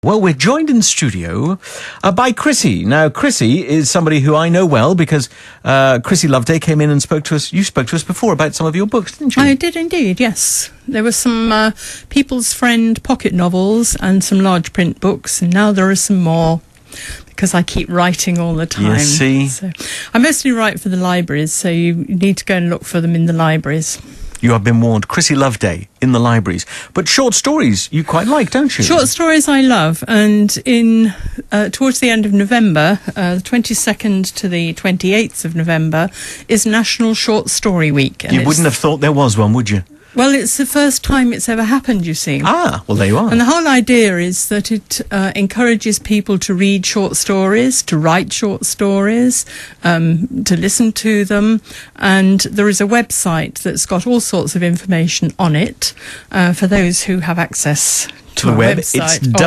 Well, we're joined in studio by Chrissy. Now, Chrissy is somebody who I know well because Chrissy Loveday came in and spoke to us. You spoke to us before about some of your books, didn't you? I did indeed, yes. There were some People's Friend pocket novels and some large print books, and now there are some more because I keep writing all the time. You see? So I mostly write for the libraries, so you need to go and look for them in the libraries. You have been warned. Chrissy Loveday in the libraries. But short stories you quite like, don't you? Short stories I love, and in towards the end of November, the 22nd to the 28th of November, is National Short Story Week. And you wouldn't have thought there was one, would you? Well, it's the first time it's ever happened, you see. Ah, well, there you are. And the whole idea is that it encourages people to read short stories, to write short stories, to listen to them. And there is a website that's got all sorts of information on it for those who have access to the web. Website, it's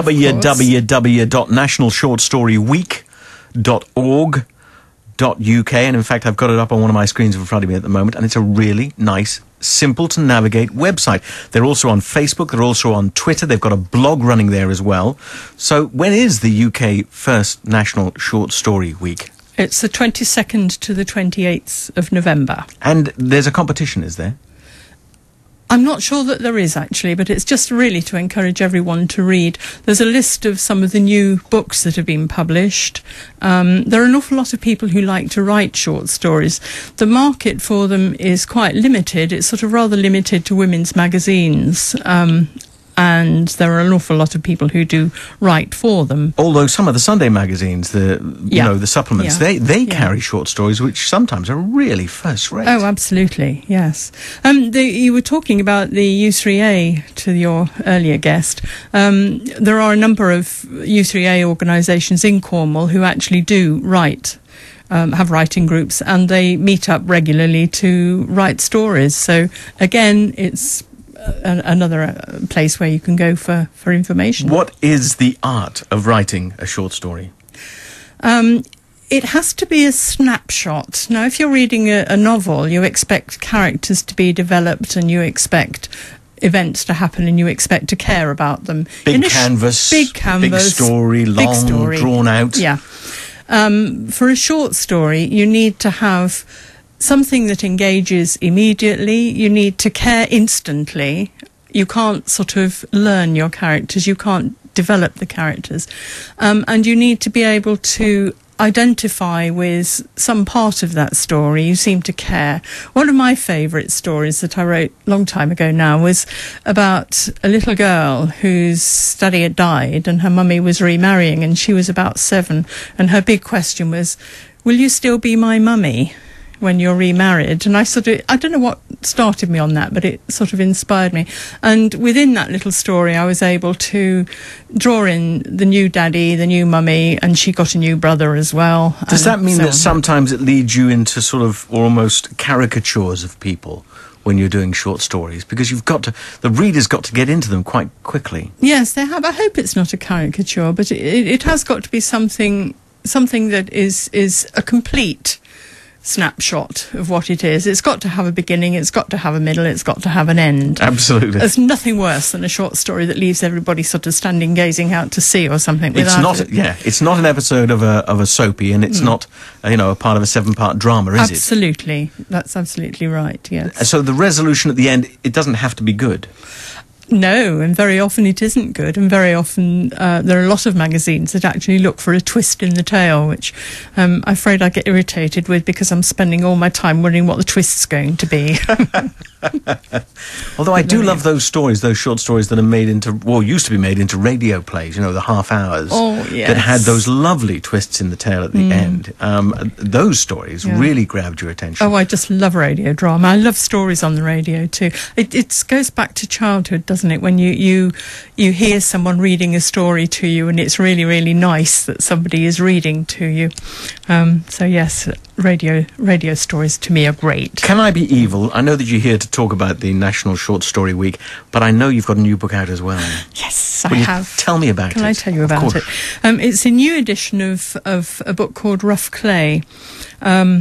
www.nationalshortstoryweek.org.uk, and in fact I've got it up on one of my screens in front of me at the moment, and it's a really nice, simple to navigate website. They're also on Facebook, they're also on Twitter, they've got a blog running there as well. So when is the UK first National Short Story Week? It's the 22nd to the 28th of November. And there's a competition, is there? I'm not sure that there is, actually, but it's just really to encourage everyone to read. There's a list of some of the new books that have been published. There are an awful lot of people who like to write short stories. The market for them is quite limited. It's sort of rather limited to women's magazines. And there are an awful lot of people who do write for them. Although some of the Sunday magazines, the supplements, they carry short stories which sometimes are really first rate. Oh, absolutely, yes. You were talking about the U3A to your earlier guest. There are a number of U3A organisations in Cornwall who actually do write. Have writing groups, and they meet up regularly to write stories. So again, it's another place where you can go for information. What is the art of writing a short story? It has to be a snapshot. Now, if you're reading a novel, you expect characters to be developed and you expect events to happen and you expect to care about them. Big canvas, big story, long, drawn out. Yeah. For a short story, you need to have something that engages immediately. You need to care instantly. You can't sort of learn your characters. You can't develop the characters. And you need to be able to identify with some part of that story. You seem to care. One of my favourite stories that I wrote a long time ago now was about a little girl whose daddy had died and her mummy was remarrying, and she was about 7. And her big question was, will you still be my mummy when you're remarried? And I don't know what started me on that, but it sort of inspired me. And within that little story, I was able to draw in the new daddy, the new mummy, and she got a new brother as well. Does that mean that sometimes it leads you into sort of almost caricatures of people when you're doing short stories? Because the reader's got to get into them quite quickly. Yes, they have. I hope it's not a caricature, but it has got to be something that is a complete snapshot of what it is. It's got to have a beginning, it's got to have a middle, it's got to have an end. Absolutely. There's nothing worse than a short story that leaves everybody sort of standing gazing out to sea or something. It's not an episode of a soapy, and it's not a part of a 7-part drama, is it? Absolutely. That's absolutely right, yes. So the resolution at the end, it doesn't have to be good. No, and very often it isn't good, and very often there are a lot of magazines that actually look for a twist in the tale, which I'm afraid I get irritated with because I'm spending all my time wondering what the twist's going to be. Although I do love those stories, those short stories that are used to be made into radio plays, the half hours, that had those lovely twists in the tale at the end. Those stories really grabbed your attention. Oh, I just love radio drama. I love stories on the radio too. It goes back to childhood, doesn't it? When you hear someone reading a story to you, and it's really, really nice that somebody is reading to you. So yes, radio stories to me are great. Can I be evil? I know that you're here to talk about the National Short Story Week, but I know you've got a new book out as well. Yes, I have. Tell me about it. Can I tell you about it? It's a new edition of a book called Rough Clay.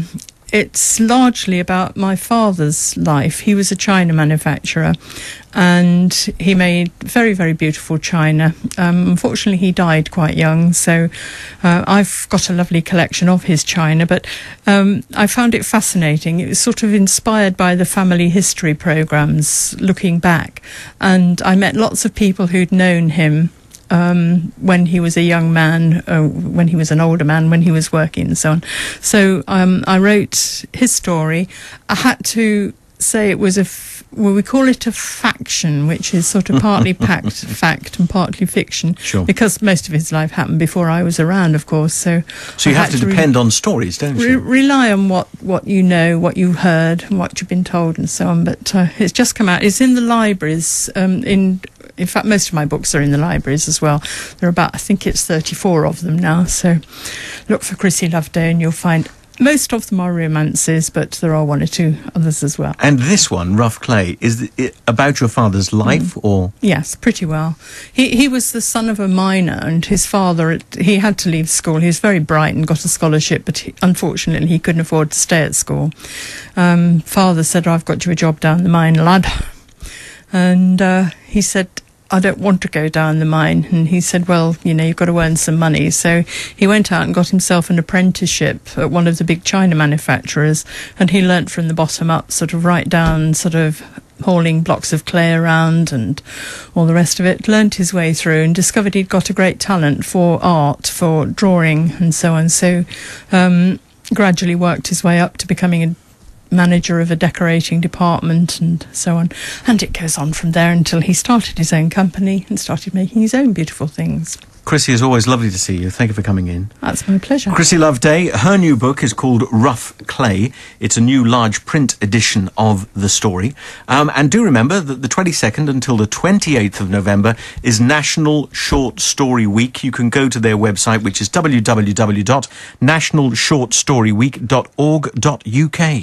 it's largely about my father's life. He was a china manufacturer, and he made very, very beautiful china. Unfortunately, he died quite young, so I've got a lovely collection of his china, but I found it fascinating. It was sort of inspired by the family history programmes, looking back, and I met lots of people who'd known him when he was a young man, when he was an older man, when he was working and so on. So I wrote his story. I had to say it was we call it a faction, which is sort of partly fact and partly fiction, Sure. because most of his life happened before I was around, of course. So you have to depend on stories, don't you? Rely on what you know, what you heard, and what you've been told, and so on. But it's just come out. It's in the libraries. In fact, most of my books are in the libraries as well. There are about, I think it's 34 of them now. So look for Chrissy Loveday and you'll find most of them are romances, but there are one or two others as well. And this one, Rough Clay, is it about your father's life, or...? Yes, pretty well. He was the son of a miner, and his father, he had to leave school. He was very bright and got a scholarship, but unfortunately he couldn't afford to stay at school. Father said, I've got you a job down the mine, lad. And he said, I don't want to go down the mine. And he said, well, you've got to earn some money. So he went out and got himself an apprenticeship at one of the big china manufacturers, and he learnt from the bottom up, sort of right down, sort of hauling blocks of clay around and all the rest of it. Learnt his way through and discovered he'd got a great talent for art, for drawing and so on. So gradually worked his way up to becoming a manager of a decorating department and so on, and it goes on from there until he started his own company and started making his own beautiful things. Chrissy, it's always lovely to see you. Thank you for coming in. That's my pleasure. Chrissy Loveday, her new book is called Rough Clay. It's a new large print edition of the story. And do remember that the 22nd until the 28th of November is National Short Story Week. You can go to their website, which is www.nationalshortstoryweek.org.uk.